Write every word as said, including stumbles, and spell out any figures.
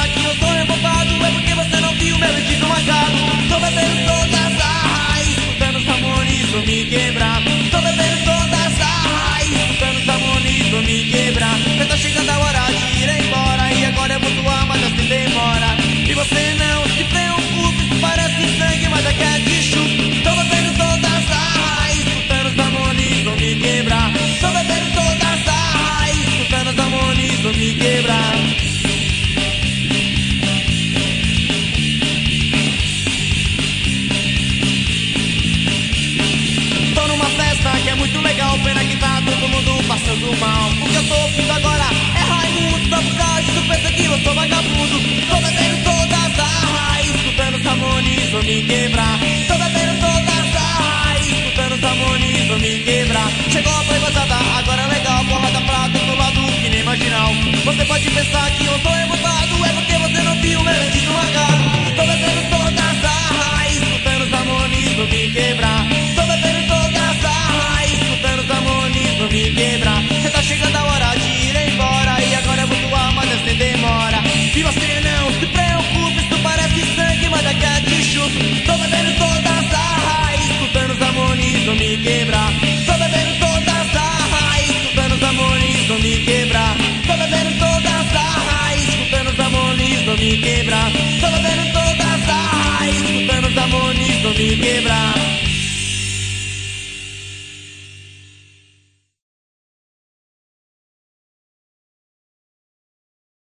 que eu sou revoltado, é porque você não viu meu vestido marcado. Tô bebendo todas as raiz, escutando os harmonias, vou me quebrar. Tô bebendo todas as raiz, escutando os harmonias, vou me quebrar. Já tá chegando a hora de ir embora, e agora eu vou suar, mas assim demora. E você não se preocupe, isso parece sangue, mas aqui é de chuva. Tô bebendo todas as raiz, escutando os harmonias, vou me quebrar. Tô bebendo todas as raiz, escutando os harmonias, vou me quebrar. Tô numa festa que é muito legal, pena que tá todo mundo passando mal. O que eu tô ouvindo agora é Raimundo, só por causa disso pensa que eu sou vagabundo. Tô bebendo todas as raiz, escutando os harmonias, vou me quebrar. Tô bebendo todas as raiz, escutando os harmonias, vou me quebrar. Chegou a playbozada, agora é legal, porrada pra todo lado que nem marginal. Você pode pensar que eu tô revoltado, é porque você não viu meu vestido marcado. Tô bebendo todas as raiz, escutando os harmonias, vou me quebrar. Tô bebendo todas as raiz, escutando os harmonias, vou me quebrar. Cê tá chegando a hora de ir embora, e agora eu vou suar, mas assim demora. E você não se preocupe, isso parece sangue, mas daqui é de chuva. Tô bebendo todas as raiz, escutando os harmonias, vou me quebrar. Tô bebendo todas as raiz, escutando os harmonias, vou me quebrar. Tô bebendo todas as raiz, escutando os harmonias, vou me quebrar.